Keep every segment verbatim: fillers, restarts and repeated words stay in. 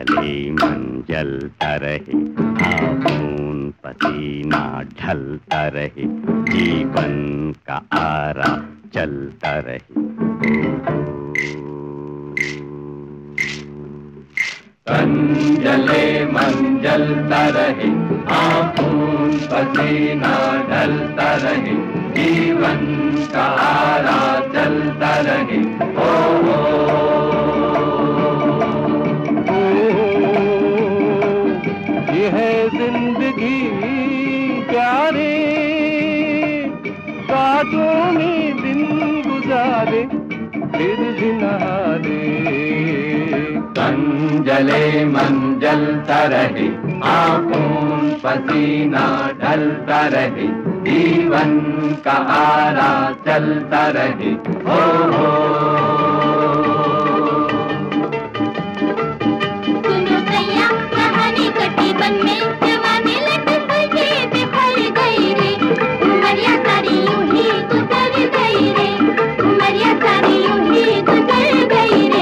जले मन जलता रहे, खून पसीना ढलता रहे, जीवन का आरा चलता रहे। तन जले मन जलता रहे, खून पसीना ढलता रहे, जीवन का आरा चलता रहे। ओ, ओ, ये है जिंदगी प्यारे, बातों में दिन गुजारे फिर भी नहारे। तन जले मन जलता रहे, खून पसीना ढलता रहे, जीवन का आरा चलता रहे। हो हो सुनो सैया कहानी कटी बन में, जवानी लट सजे बिखर गई रे, उमरिया सारी यूं ही गुजर गई रे, उमरिया सारी यूं ही गुजर गई रे।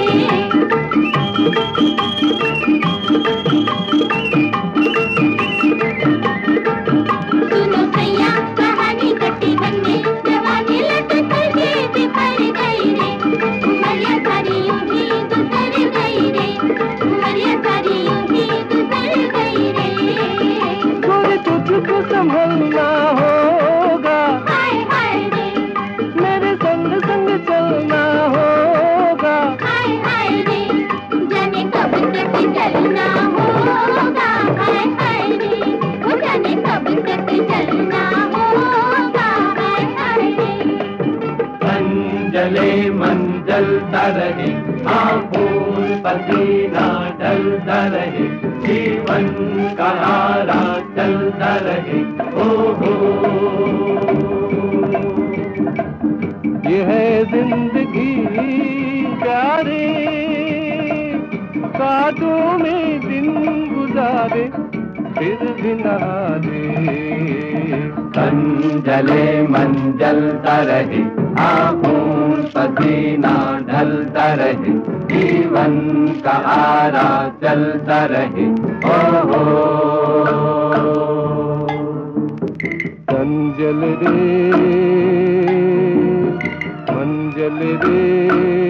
सुनो सैया कहानी कटी बन में, जवानी लट सजे बिखर गई रे, उमरिया सारी यूं ही गुजर गई रे, उमरिया सारी यूं ही गुजर गई रे। गोरे तुझको संभलना होगा, हाय हाय रे, मेरे संग संग चलना होगा। हाय हाय रे, जाने कब तक चलना होगा। हाय हाय रे, वो जाने कब तक चलना होगा। हाय हाय रे। तन जले मन जलता रहे, खून पसीना ढलता रहे, जीवन का आरा चलता रहे। ओ हो ये है जिंदगी प्यारे, बातों में दिन गुजारे फिर भी नहारे। तन जले मन जलता रहे, खून पसीना ढलता रहे, जीवन का आरा चलता रहे। ओ हो तन जल रे मन जल रे,